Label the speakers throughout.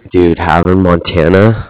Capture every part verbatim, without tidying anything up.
Speaker 1: Dude, Havern, Montana.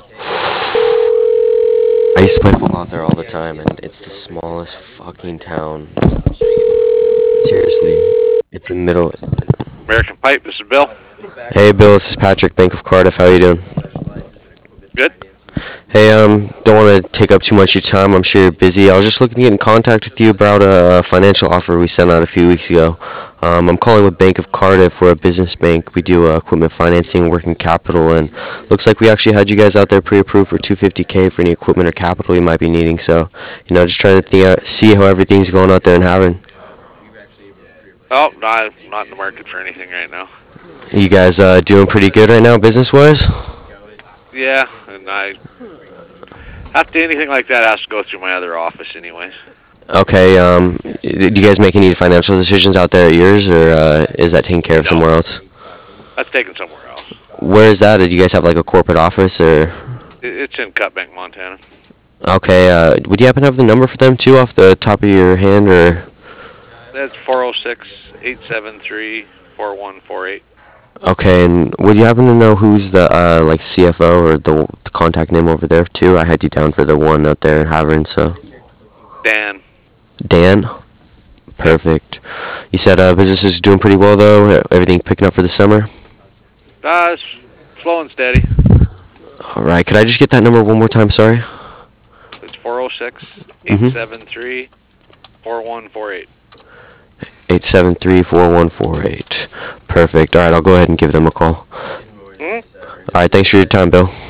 Speaker 1: I used to play football out there all the time, and it's the smallest fucking town. Seriously, it's in the middle.
Speaker 2: American Pipe, this is Bill.
Speaker 1: Hey, Bill, this is Patrick, Bank of Cardiff. How you doing?
Speaker 2: Good.
Speaker 1: Hey, um, don't want to take up too much of your time. I'm sure you're busy. I was just looking to get in contact with you about a financial offer we sent out a few weeks ago. Um, I'm calling with Bank of Cardiff. We're a business bank. We do uh, equipment financing, working capital, and looks like we actually had you guys out there pre-approved for two hundred fifty K for any equipment or capital you might be needing. So, you know, just trying to think out, see how everything's going out there in Havern.
Speaker 2: Oh, not not in the market for anything right now.
Speaker 1: You guys uh, doing pretty good right now, business-wise?
Speaker 2: Yeah, and I have to anything like that has to go through my other office, anyways.
Speaker 1: Okay. Um, do you guys make any financial decisions out there at yours, or uh, is that taken care of
Speaker 2: No,
Speaker 1: somewhere else?
Speaker 2: that's taken somewhere else.
Speaker 1: Where is that? Do you guys have like a corporate office, or?
Speaker 2: It, it's in Cutbank, Montana.
Speaker 1: Okay. Uh, would you happen to have the number for them too, off the top of your hand, or?
Speaker 2: That's four oh six, eight seven three, four one four eight.
Speaker 1: Okay. And would you happen to know who's the uh, like C F O or the, the contact name over there too? I had you down for the one out there in Havern, so.
Speaker 2: Dan.
Speaker 1: Dan. Perfect. You said uh, business is doing pretty well though. Everything picking up for the summer.
Speaker 2: Uh, it's slow and steady.
Speaker 1: All right. Could I just get that number one more time? Sorry.
Speaker 2: It's four oh six, eight seven three, four one four eight.
Speaker 1: eight seven three, four one four eight. Perfect. All right, I'll go ahead and give them a call.
Speaker 2: Mm-hmm.
Speaker 1: All right, thanks for your time, Bill.